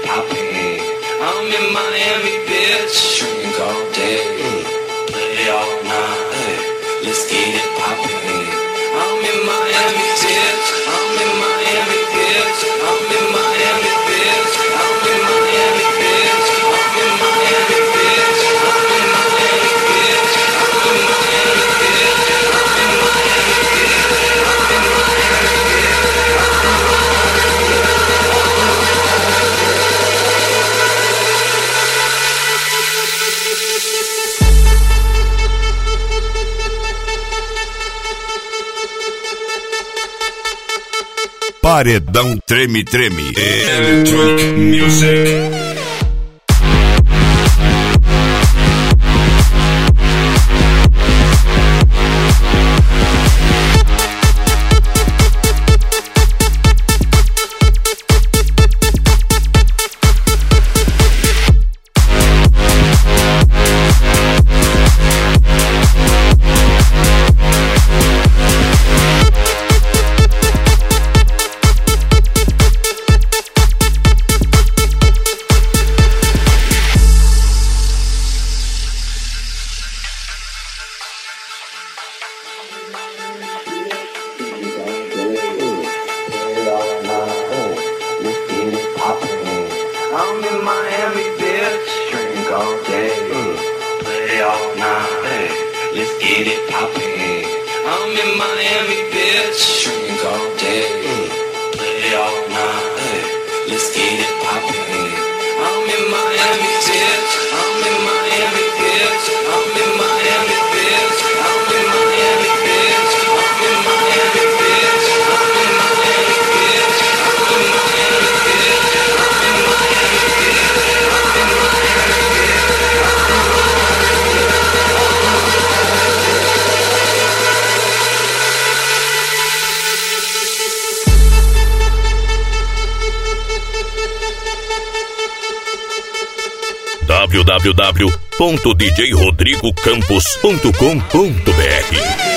poppin'. I'm in Miami, bitch. Drink all day, play all night. Let's get it poppin'. I'm in Miami, bitch. I'm in Miami, bitch. I'm in Miami, bitch. I'm in Miami, bitch. I'm in Miami, bitch. I'm in Miami, bitch. I'm in Miami, bitch. I'm in Miami, bitch. I'm in Miami, Paredão Treme Treme. Electric Music. I'm in Miami, bitch. Drink all day, play all night. Let's get it poppin'. I'm in Miami, bitch. Drink all day, play all night. Let's get it poppin'. I'm in Miami, bitch. I'm in Miami, bitch. I'm in Miami, bitch. I'm in Miami, bitch. I'm in Miami, bitch. I'm in Miami, bitch. I'm in Miami, bitch. I'm in Miami, bitch. I'm in Miami, www.djrodrigocampos.com.br